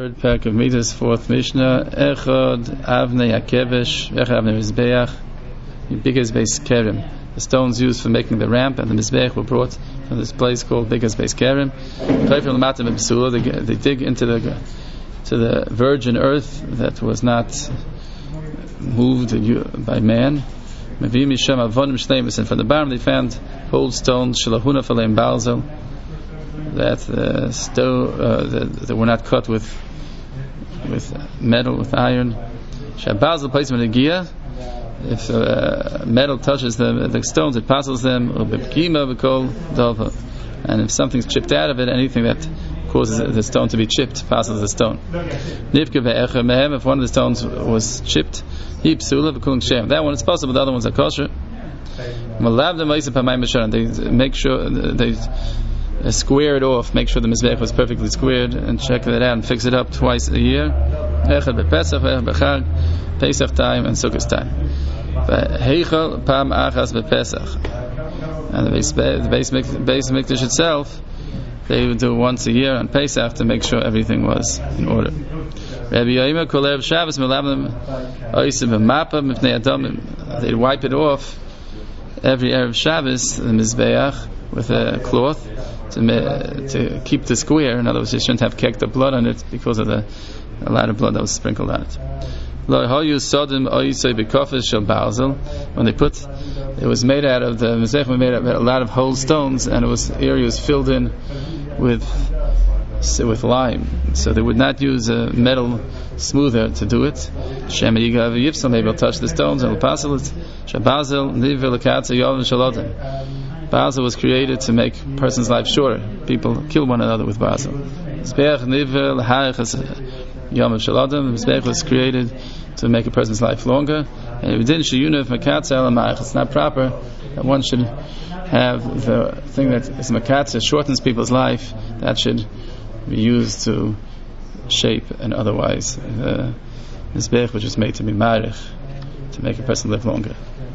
third parak of Midas, fourth Mishnah. Echad Avnei Hakevesh, Echad Avnei Mizbeach, Bigas Beis Kerem. The stones used for making the ramp and the Mizbeach were brought from this place called Bigas Beis Kerem. They dig into the virgin earth that was not moved by man. And from the bottom they found whole stones Shalahuna Faleim Balzel that were not cut with metal, with iron. Shabalzel place in the if metal touches the stones, it puzzles them. And if something's chipped out of it, anything that causes the stone to be chipped puzzles the stone. If one of the stones was chipped, that one is possible. The other ones are kosher. They make sure they square it off, make sure the mizbeach was perfectly squared, and check it out and fix it up twice a year. Pesach time and Sukkot time. And the base mikdash itself, they would do once a year on Pesach to make sure everything was in order. They'd wipe it off every Erev Shabbos, the mizbeach, with a cloth to keep the square. In other words, you shouldn't have caked up blood on it because of a lot of blood that was sprinkled on it. When they put, it was made out of the mizbeach, made out of a lot of whole stones, and area was filled in with lime, so they would not use a metal smoother to do it. Maybe it'll touch the stones and it'll passel it. Basil was created to make a person's life shorter. People kill one another with Basil. The Mizbeach was created to make a person's life longer. And it's not proper that one should have the thing that is makatza, shortens people's life, that should be used to shape, and otherwise the Mizbeach was just made to be marich, to make a person live longer.